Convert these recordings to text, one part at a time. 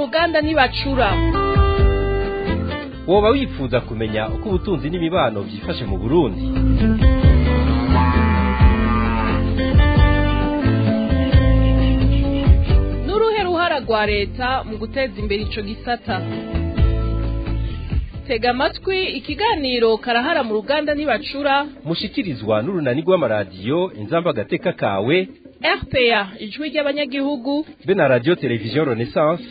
ruganda ntibacura. Woba wifuza kumenya uko ubutunzi n'imibano byifashe mu Burundi? N'uruhe ruhara rwa leta mu guteza imbere ico gisata? Tega amatwi ikiganiro karahara mu ruganda ntibacura, mushikirizwa n'urunani rw'amaradiyo Inzamba Agateka kawe, RPA ijwi ry'abanyagihugu, be na radio television Renaissance.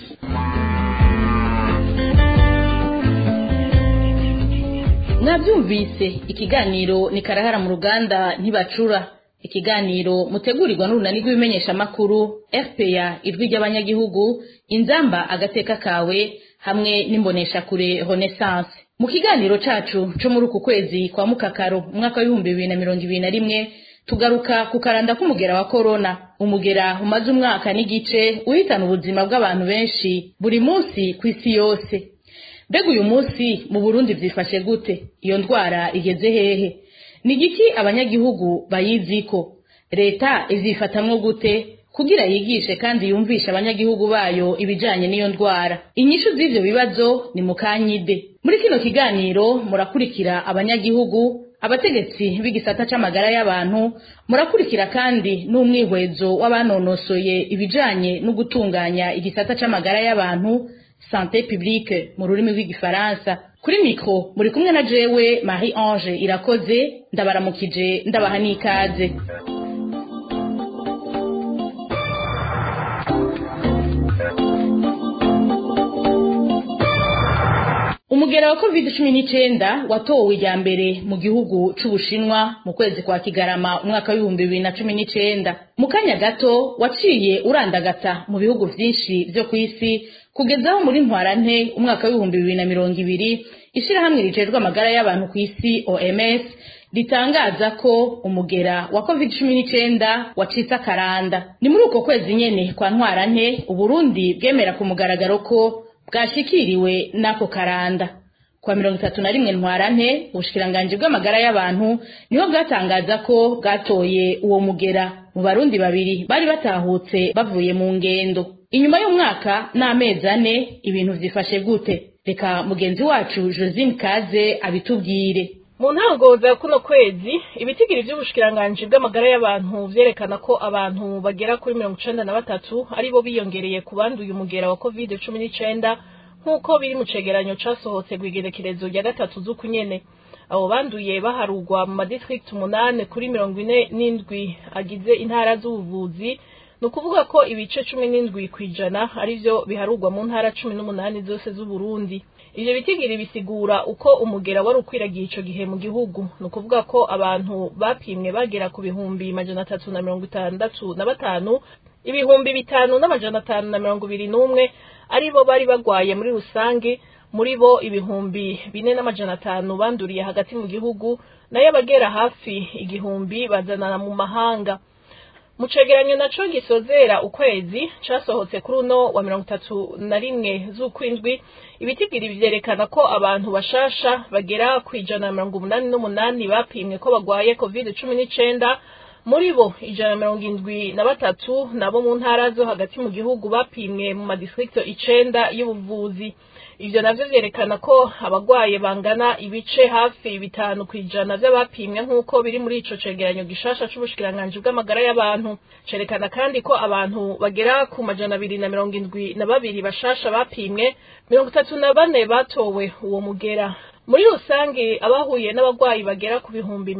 Nabyumvise, ikiganiro ni karahara mu ruganda ntibacura. Ikiganiro mutegurirwa n'urunani rw'ibimenyesha makuru RPA ijwi ry'abanyagihugu, Inzamba Agateka kawe hamwe n'imbonesha kure Renaissance. Mu kiganiro cacu cyo muri uku kwezi kwa Mukakaro umwaka wa 2021 tugaruka ku karanda k'umugera wa corona, umugera umaze umwaka n'igice uhitana ubuzima bw'abantu benshi buri munsi ku isi yose. Mbega uyu munsi mu Burundi vyifashe gute? Iyo ndwara igeze hehe? Ni giki abanyagihugu bayiziko? Leta izifatamwo gute kugira yigishe kandi yumvisha abanyagihugu bayo ibijanye n'iyo ndwara? Inyishu z'ivyo bibazo ni mukanyide. Muri kino kiganiro murakurikira abanyagihugu, abategetsi b'igisata c'amagara y'abantu, murakurikira kandi n'umwihwezo w'abanonosoye ibijanye no gutunganya igisata c'amagara y'abantu, santé publique mu rurimi rw'igifaransa. Kuri mikro muri kumwe na jewe Marie Ange Irakoze, ndabaramukije ndabaha n'ikaze. Umugera wa COVID-19 watowe ijya mbere mu gihugu c'Ubushinwa mu kwezi kwa Kigarama umwaka wa 2019. Mu kanya gato waciye urandagata mu bihugu vyinshi vyo kw'isi kugezaho muri ntwarante umwaka wa 2020 ishirahamwe rijejwe amagara y'abantu kw'isi OMS ritangaza ko umugera wa COVID-19 wacitse akaranda. Ni muri uko kwezi nyene kwa ntwarante Uburundi bwemera ku mugaragaro ko bwashikiriwe nako karanda. Kwa 31 ntwarante ubushikiranganje bw'amagara y'abantu niho bwatangaza ko bwatoye uwo mugera mu barundi babiri bari batahutse bavuye mu ngendo. Inyuma y'umwaka n'amezi 4 ibintu vyifashe gute? Reka mugenzi wacu Josine Kaze abitubwire. Mu ntango za kuno kwezi ibitigiri by'ubushikiranganje bw'amagara y'abantu vyerekana ko abantu bagera kuri 93 aribo biyongereye ku banduye umugera wa COVID-19 nk'uko biri mu cegeranyo casohotse gw'igerekerezo rya gatatu z'ukunyene. Abo banduye baharugwa mu madistrict 8 kuri 47 agize intara z'ubuvuzi, nukuvuga ko ibice 17 kwijana arivyo biharugwa mu ntara 18 zose z'u Burundi. Ivyo bitigiri bisigura uko umugera wari ukwiragiye ico gihe mu gihugu, nukuvuga ko abantu bapimwe bagera ku bihumbi 365, ibihumbi 5,521 aribo bari bagwaye muri rusange, muri bo ibihumbi 4,500 banduriye hagati mu gihugu, nayo abagera hafi igihumbi bazanana mu mahanga. Mu cegeranyo naco gisozera ukwezi casohotse kuri uno wa 31 z'ukwindwi, ibitigiri vyerekana ko abantu bashasha bagera ku 188 bapimwe ko bagwaye COVID-19, muri bo 173 nabo mu ntara zo hagati mu gihugu bapimwe mu madistrict 9 y'ubuvuzi. Ivyo navyo vyerekana ko abagwaye bangana ibice hafi 5 kwijana vy'abapimwe nk'uko biri muri ico cegeranyo gishasha c'ubushikiranganje bw'amagara y'abantu. Cerekana kandi ko abantu bagera ku 272 bashasha bapimwe, 34 batowe uwo mugera. Muri rusange abahuye n'abagwayi bagera ku bihumbi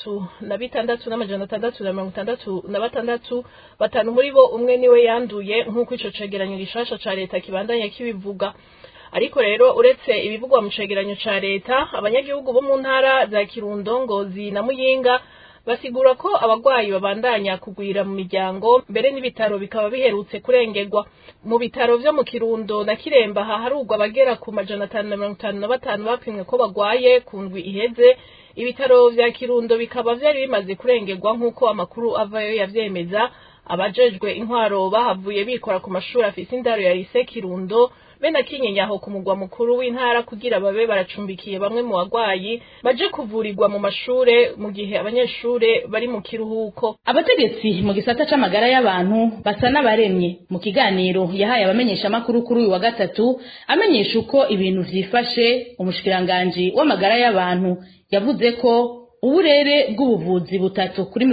36,666, batanu muri bo umwe niwe yanduye nk'uko ico cegeranyo gishasha ca leta kibandanya kibivuga. Ariko rero uretse ibivugwa mu cegeranyo ca leta, abanyagihugu bo mu ntara za Kirundo, Ngozi na Muyinga basigura ko abagwayi babandanya kugwira mu miryango, mbere n'ibitaro bikaba biherutse kurengerwa. Mu bitaro vyo mu Kirundo na Kiremba haharugwa abagera ku 555 bapimwe ko bagwaye ku ndwi iheze. Ibitaro vya Kirundo bikaba vyari bimaze kurengerwa nk'uko amakuru avayo yavyemeza, abajejwe intwaro bahavuye bikora ku mashuri afise indaro ya lycée Kirundo bena kinyenyaho ku mugwa mukuru w'intara kugira babe baracumbikiye bamwe mu bagwayi baje kuvurirwa mu mashure mu gihe abanyeshure bari mu kiruhuko. Abategetsi mu gisata c'amagara y'abantu basa n'abaremye mu kiganiro yahaye abamenyesha makuru kuri uyu wa gatatu amenyesha uko ibintu vyifashe. Umushikiranganje w'amagara y'abantu yavuze ko uburere bw'ubuvuzi butatu kuri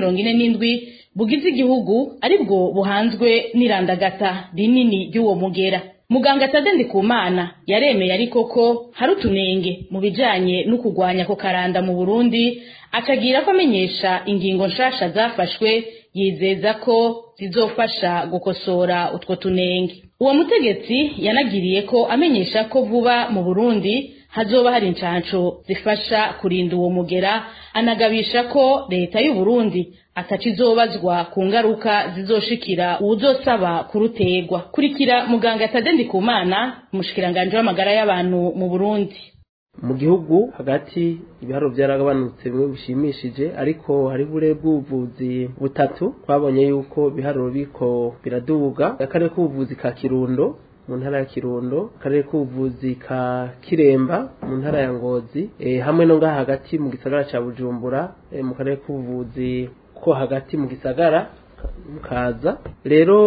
47 bugize igihugu aribwo buhanzwe n'irandagata rinini ry'uwo mugera. Muganga Tade Ndikumana yaremeye ariko ko hari utunenge mu bijanye no kugwanya ko karanda mu Burundi, akagira ko amenyesha ingingo nshasha zafashwe yizeza ko zizofasha gukosora utwo tunenge. Uwo mutegetsi yanagiriye ko amenyesha ko vuba mu Burundi hazoba hari incanco zifasha kurinda uwo mugera, anagabisha ko leta y'u Burundi atacizobazwa ku ngaruka zizoshikira uzosaba kurutegwa. Kurikira muganga Tade Ndikumana, umushikiranganje w'amagara y'abantu mu Burundi. Mu gihugu hagati ibiharo byaragabanutse bimwe bishimishije, ariko hari bure bw'ubuvuzi butatu twabonye yuko biharo biko biraduga. Akarere k'ubuvuzi ka Kirundo mu ntara ya Kirundo, akarere k'ubuvuzi ka Kiremba mu ntara ya Ngozi, hamwe no ngaha hagati mu gisagara ca Bujumbura mu karere k'ubuvuzi ko hagati mu gisagara mukaza. Rero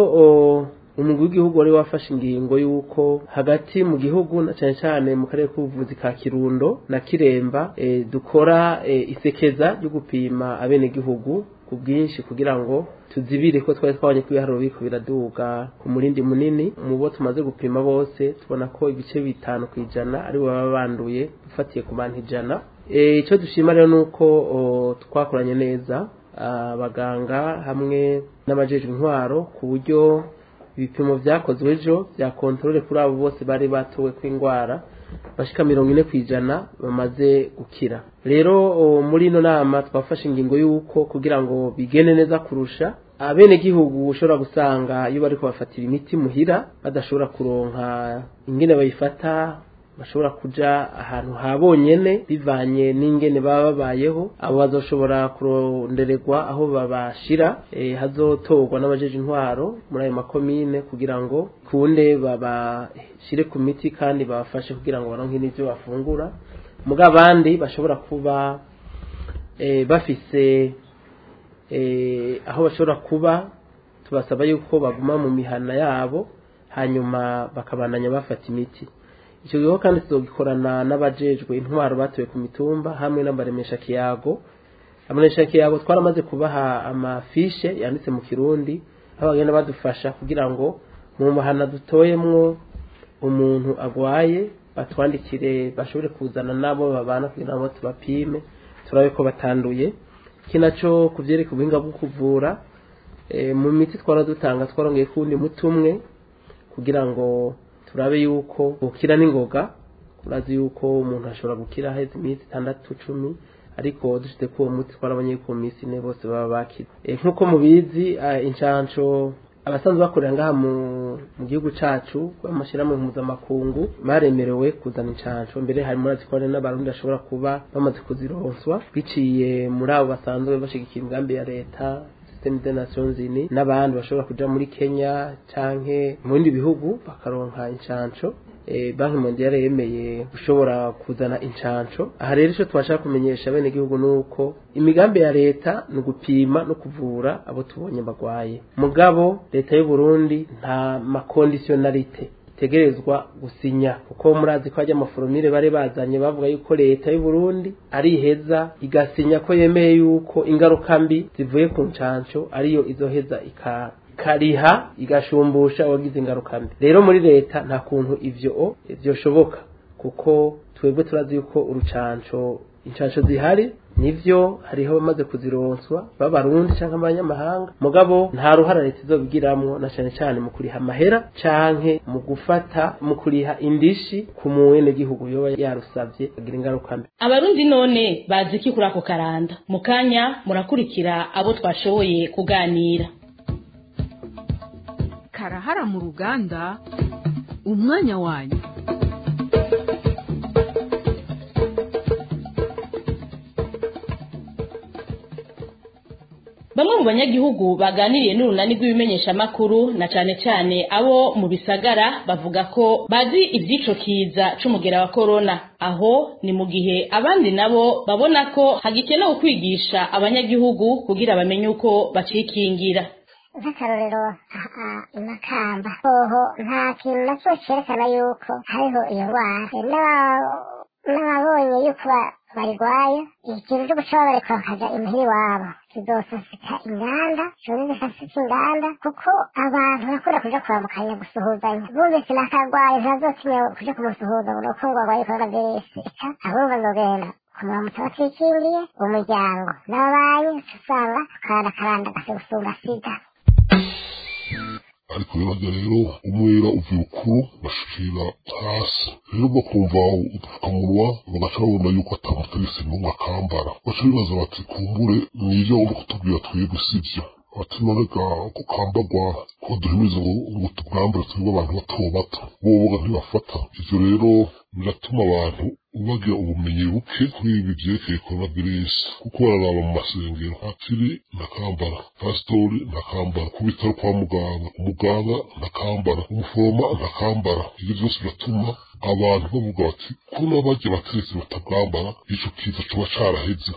umugwi w'igihugu wari wafashe ingingo yuko hagati mu gihugu na cyane cyane mu karere k'ubuvuzi ka Kirundo na Kiremba dukora isekeza ryo gupima abene gihugu ku bwinshi kugira ngo tuzibire ko twari twabonye ko ibiharuro biko biraduga ku murindi munini. Mu bo tumaze gupima bose tubona ko ibice 5% ari baba banduye dufatiye ku bantu 100. Icyo dushima rero nuko twakoranye neza abaganga hamwe n'abajejwe intwaro ku buryo ibipimo vyakozwe ejo vya kontrole kuri abo bose bari batowe kw'ingwara bashika 40% bamaze gukira. Rero muri ino nama twafashe ingingo yuko kugira ngo bigene neza kurusha abene gihugu ushobora gusanga iyo bariko bafatira imiti muhira badashobora kuronka ingene bayifata, bashobora kuja ahantu habonyene bivanye n'ingene baba babayeho. Abo bazoshobora kurondererwa aho babashira, hazotorwa n'abajeje intwaro muri ayo makomine kugira ngo kunde babashire ku miti kandi babafashe kugira ngo baronke n'ivyo bafungura. Muga abandi bashobora kuba bafise aho bashobora kuba, tubasaba yuko baguma mu mihana yabo hanyuma bakabananya bafata imiti. Icyo gihe kandi tuzogikorana n'abajejwe intwaro batowe ku mitumba hamwe n'abaremesha kiyago. Abaremesha kiyago twaramaze kubaha amafishe yanditse mu Kirundi aho bagenda badufasha kugira ngo mu mahana dutoyemwo umuntu agwaye batwandikire bashobore kuzana nabo babana kugira ngo tubapime turabe ko batanduye. Kinaco kuvyereka ubuhinga bwo kuvura mu miti twaradutanga twarongeye kundi mutumwe kugira ngo turabe yuko gukira n'ingoga. Urazi yuko umuntu ashobora gukira heze imiti 6-10, ariko dushite ko umuti twarabanye ko misi ne bose baba bakira. Nkuko mubizi incanco abasanzwe bakorera ngaha mu gihugu cacu bamashira mu mpuzamakungu baremerewe kuzana incanco. Mbere hari muri azikora n'abarundi ashobora kuba bamaze kuzironswa biciye muri abo basanzwe bashigikira imigambi ya leta des Nations Unies, n'abandi bashobora kuja muri Kenya canke mu bindi bihugu bakaronka incanco. Banki mondiale yemeye ushobora kuzana incanco. Aha rero ico twashaka kumenyesha bene gihugu nuko imigambi ya leta no gupima no kuvura abo tubonye bagwaye. Mugabo leta y'u Burundi nta makonditionalite tegerezwa gusinya, kuko murazi ko ajya amaforomire bare bazanye bavuga yuko leta y'u Burundi ari heza igasinya ko yemeye yuko ingaruka mbi zivuye ku ncanco ariyo izoheza ikariha igashumbusha wagize ingaruka mbi. Rero muri leta nta kuntu ivyo shoboka, kuko twebwe turazi yuko urucanco incanco zihari nivyo hariho bamaze kuzironswa b'abarundi canke abanyamahanga, mugabo nta ruhara leta izobigiramwo na cyane cyane mu kuriha amahera canke mu gufata mu kuriha indishi ku mwene gihugu yoba yarusavye agira ingaruka mbi. Abarundi none bazi iki kuri ako karanda? Mukanya murakurikira abo twashoboye kuganira. Karahara mu ruganda, umwanya wanyu. Bamwe mu banyagihugu baganiriye n'urunani rw'ibimenyeshamakuru na cane cane abo mu bisagara bavuga ko bazi ivy'ico kiza c'umugera wa corona, aho ni mu gihe abandi nabo babona ko hagikenewe kwigisha abanyagihugu kugira bamenye uko bacikingira. Nk'akarorero Makamba hoho nta kintu na cyo cerekana yuko hariho iyo ndwara, n'ababonye yuko barigwaye ikintu cyo guca bareka bakaja imuhira iwabo kizosasika inganda, cyoze zisasika inganda kuko abantu bakunda kuja kwambukanya gusuhuzanya, bumvise nakagwaye ntazotinya kuja kumusuhuza nuko ngo agwaye coronavirus, ahubwo nzogenda kumuramutsa batikingiye umuryango n'ababanyi usanga karanda gase gusumba sida. ariko rero umwera uvuye ukuru bashikira hasi, rero bakumva udupfukamunwa bagaca babona yuko atamutegetse n'umwe akambara, baca bibaza bati kumbure nivyo uri kutubwira twebwe sivyo, bati none ga ko kambagwa ko duhimiza ngo tubwambure twebwe abantu bato bato boboga ntibafata. Ivyo rero biratuma abantu bagira ubumenyi buke kuri ibi vyerekeye coronavirus, kuko bararaba mu masengero hakiri nakambara, pastori nakambara, ku bitaro kwa muganga nakambara, umuforoma nakambara. Ivyo vyose biratuma abantu bavuga bati ko n'abaje bateretse batabwambara ico kiza coba caraheze.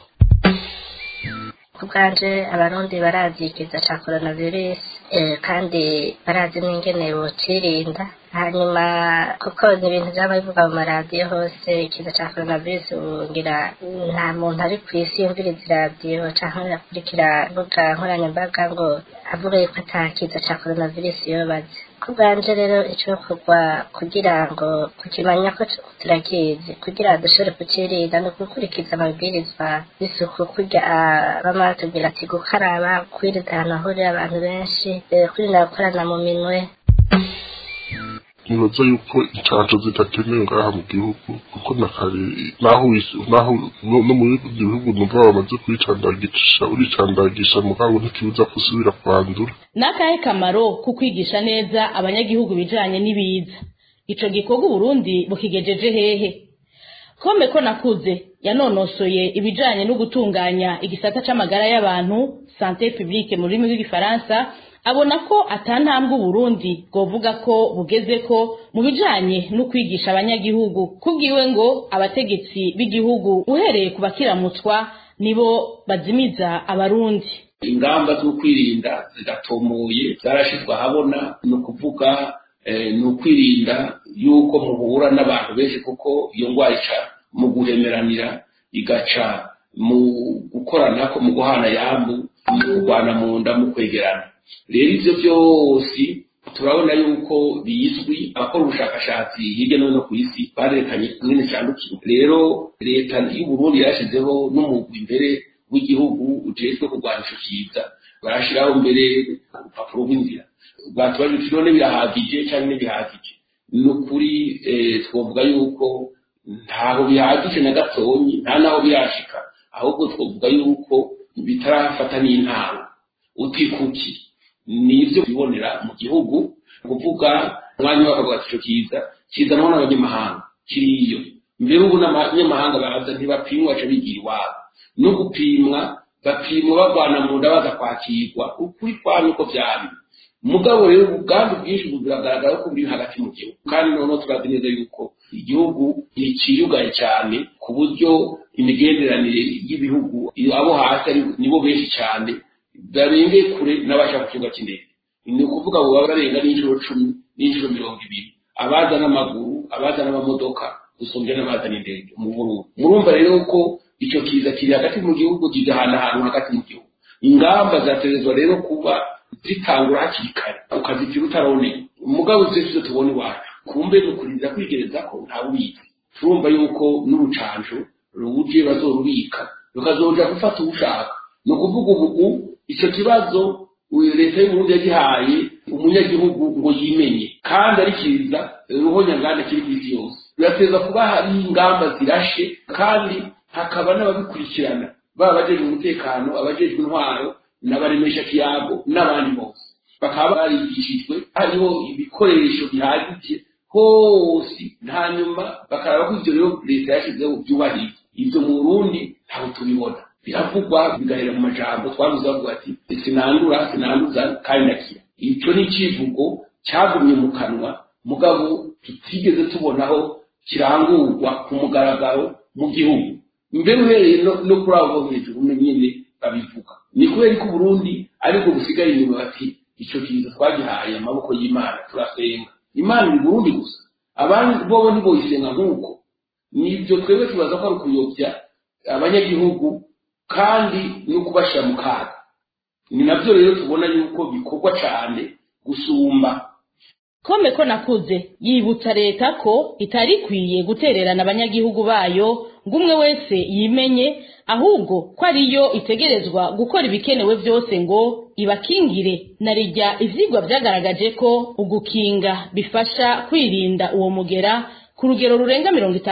Kubwanje abarundi barazi ikiza ca coronavirus kandi barazi n'ingene bocirinda, hanyuma kuko ni ibintu vyaba bivuga mu maradiyo hose. Ikiza ca coronavirus ngira nta muntu ari kw'isi yumviriza iradiyo canke akurikira imbuga nkoranyambaga ngo avuge yuko ata kiza ca coronavirus yobazi. Kubwanje rero ico kugwa kugira ngo kukimanya ko turakizi, kugira dushobore kucirinda no gukurikiza amabwirizwa y'isuku, kurya bama batubwira ati gukaraba, kwirinda ahantu hahurira abantu benshi, kwirinda gukorana mu minwe. Nibaza yuko incanco zidakenewe ngaha mu gihugu, kuko naho no mu bihugu numva bamaze uricandagisha mugabo ntikibuza gusubira kwandura. Nakahe kamaro ku kwigisha neza abanyagihugu bijanye n'ibiza? Ico gikorwa Burundi bukigejeje hehe? Kome ko nakuze yanonosoye ibijanye no gutunganya igisata c'amagara y'abantu, santé publique mu rurimi rw'igifaransa, abona ko atantambwe Burundi govuga ko bugeze ko mu bijanye no kwigisha abanyagihugu. Kubwiwe ngo abategetsi b'igihugu uhereye ku bakiramutswa nibo bazimiza abarundi. Ingamba zo kwirinda zigatomoye zarashizwe ahabona, no kuvuga no kwirinda yuko muhura n'abantu benshi, kuko iyo ngwara ica mu guhemeranira, igaca mu gukorana ko mu guhana yambu, mu kurwana mu nda, mu kwegerana. Rero ivyo vyose turabona yuko bizwi, abakora ubushakashatsi hirya no hino ku isi barerekanye ingene candukira. Rero leta y'u Burundi yarashizeho n'umugwi imbere w'igihugu ujejwe kurwanya ico kiza, barashiraho mbere urupapuro rw'inzira. Batubajije uti none birahagije canke ntibihagije? Ni ukuri twovuga yuko ntaho bihagije na gatonyi, nta naho birashika, ahubwo twovuga yuko bitarafata n'intango. Uti kuki? Nivyo bibonera mu gihugu, kuvuga umwanya w'akavuga ico kiza none abanyamahanga kiriyo. Mbere ubu n'abanyamahanga baza ntibapimwa, baca bigira iwabo. No gupimwa bapimwa bagwana mu nda baza kwakirwa, ukuri kwamye uko vyari. Mugabo rero ubwandu bwinshi buragaragara ko buri hagati mu gihugu, kandi noneho turazi neza yuko igihugu niciyugaye cyane, ku buryo imigenderanire y'ibihugu abo hasi nibo benshi cyane, barenge kure n'abashaka kukibuga cy'indege. Ni ukuvuga ngo baba barenga n'inshuro 10 n'inshuro 20, abaza n'amaguru, abaza n'amamodoka, gusumbya n'abaza n'indege mu Burundi. Murumva rero ko ico kiza kiri hagati mu gihugu, kigahana ahantu hagati mu gihugu. Ingamba zaterezwa rero kuba zitangura hakiri kare, ukazitira utaroneye. Umugabo zose tubone iwacu, kumbe nukurinda kwigereza ko ntawubizi. Turumva yuko n'urucanco ruje bazorubika, rukazoja gufata ubushaka. No kuvuga ubu ico kibazo leta y'u Burundi yagihaye umunyagihugu ngo yimenye, kandi ari kiza ruhonyangane kiri kw'isi yose. Birateza kuba hari ingamba zirashe, kandi hakaba n'ababikurikirana, baba abajejwe umutekano, abajejwe intwaro, n'abaremesha kiyago n'abandi bose. Bakaba barigishijwe, hariho ibikoresho bihagije hose, hanyuma bakaraba ko ivyo rero leta yashizeho byubahiriza. Ivyo mu Burundi ntaho tubibona. biravugwa bigahera mu majambo twavuze bavuga ati sinanduza kandi ndakira. Icyo ni ikivugo cyagumye mu kanwa mugabo tutigeze tubonaho kirangurwa ku mugaragaro mu gihugu. Mbere uhereye no kuri abo hejuru nyine babivuga. Ni kubera ko Burundi ariko busigaye inyuma bati icyo kintu twagihaye amaboko y'Imana turasenga. Imana ni Burundi gusa. Abandi bo ntiboyisenga nk'uko. Nibyo twebwe tubaza ko ari ukuyobya abanyagihugu kandi no kubashira mu kaga. Ni nabyo rero tubona yuko bikorwa cyane gusumba. Komeko nakuze yibutsa leta ko itari kwiye gutererana abanyagihugu bayo ngo umwe wese yimenye, ahubwo ko ariyo itegerezwa gukora ibikenewe byose ngo ibakingire. Narijya ivyigwa vyagaragaje ko ugukinga bifasha kwirinda uwo mugera ku rugero rurenga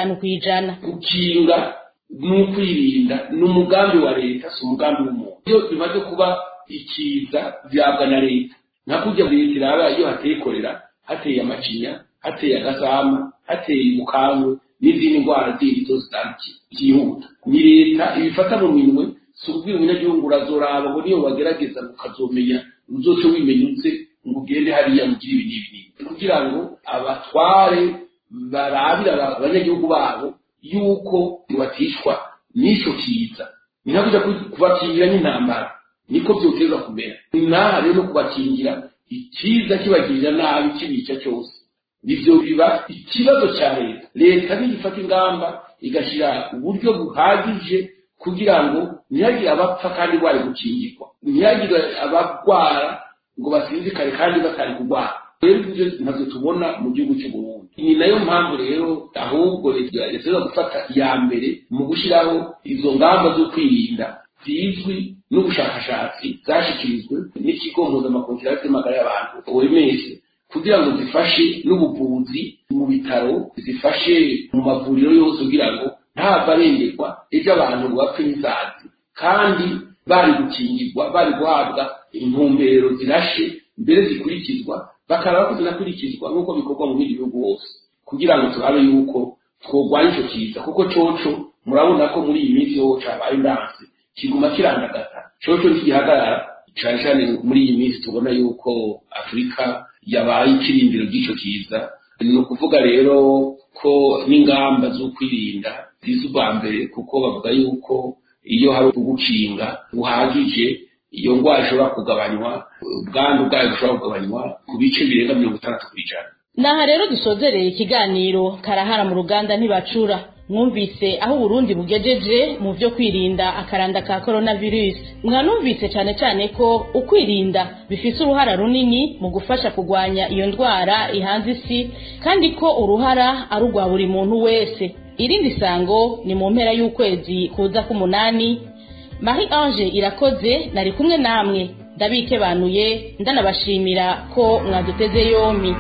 50%. Gukinga n'ukwirinda n'umugambi wa leta, si umugambi w'umuntu. Iyo bimaze kuba ikiza vyabwa na leta, nakujya leta iraba iyo hatekorera hateye amacinya, hateye agasama, hateye umukangwe n'izindi ndwara zindi zose zihuta. Ni leta ibifata mu minwe, si ubwira umunyagihugu urazoraba ngo niyo wagerageza ukazomenya uzoce wimenyutse ngo ugende hariya mugire ibi n'ibi, kugira ngo abatware barabira abanyagihugu babo yuko batishwa n'icyo kiza. Ni nko kujya kubakingira n'intambara, niko byoteza kumera. Naha rero no kubakingira ikiza kibagirira nabi kibica cyose. Nivyo biba ikibazo cya leta. Leta nifata ingamba igashira uburyo buhagije kugira ngo ntihagire abapfa kandi bari gukingirwa, ntihagire abagwara ngo basinzikare kandi batari kugwara. Rero ibyo ntabwo tubona mu gihugu cy'u Burundi. Ni nayo mpamvu rero ahubwo leta yasaba gufata iya mbere mu gushiraho izo ngamba zo kwirinda zizwi n'ubushakashatsi zashikirijwe n'ikigo mpuzamakungu cy'amagara y'abantu OMS, kugira ngo zifashe n'ubuvuzi mu bitaro, zifashe mu mavuriro yose kugira ngo nta barengerwa ejo abantu ngo bapfe n'izazi, kandi bari gukingirwa, bari guhabwa intumbero zirashe mbere zikurikizwa, bakaraba ko zinakurikizwa nk'uko bikorwa mu bindi bihugu hose, kugira ngo turabe yuko twogwanya icyo kiza. Kuko coco murabona ko muri iyi minsi ho cabaye ndanse kiguma kirandagata, coco ntigihagarara cyane cyane muri iyi minsi. Tubona yuko Afurika yabaye ikirindiro ry'icyo kiza. Ni ukuvuga rero ko n'ingamba zo kwirinda zizubwa mbere, kuko bavuga yuko iyo hari ugukinga buhagije iyo ndwara ishobora kugabanywa, ubwandu bwayo bushobora kugabanywa ku bice birenga 60%. Naha rero dusozereye ikiganiro karahara mu ruganda ntibacura. Mwumvise aho Burundi bugejeje mu byo kwirinda akaranda ka coronavirus. Mwanumvise cyane cyane ko ukwirinda bifise uruhara runini mu gufasha kugwanya iyo ndwara ihanze isi, kandi ko uruhara ari urwa buri muntu wese. Irindi sango ni mu mpera y'ukwezi kuza k'umunani. Marie Ange Irakoze nari kumwe namwe, ndabike banuye ndanabashimira ko mwaduteze yombi.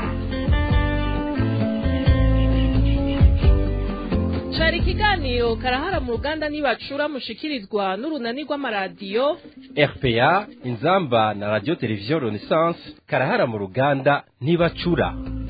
Cari ikiganiro karahara mu ruganda ntibacura mushikirizwa n'urunani rw'amaradiyo RPA, Inzamba na Radio Television Renaissance. Karahara mu ruganda ntibacura.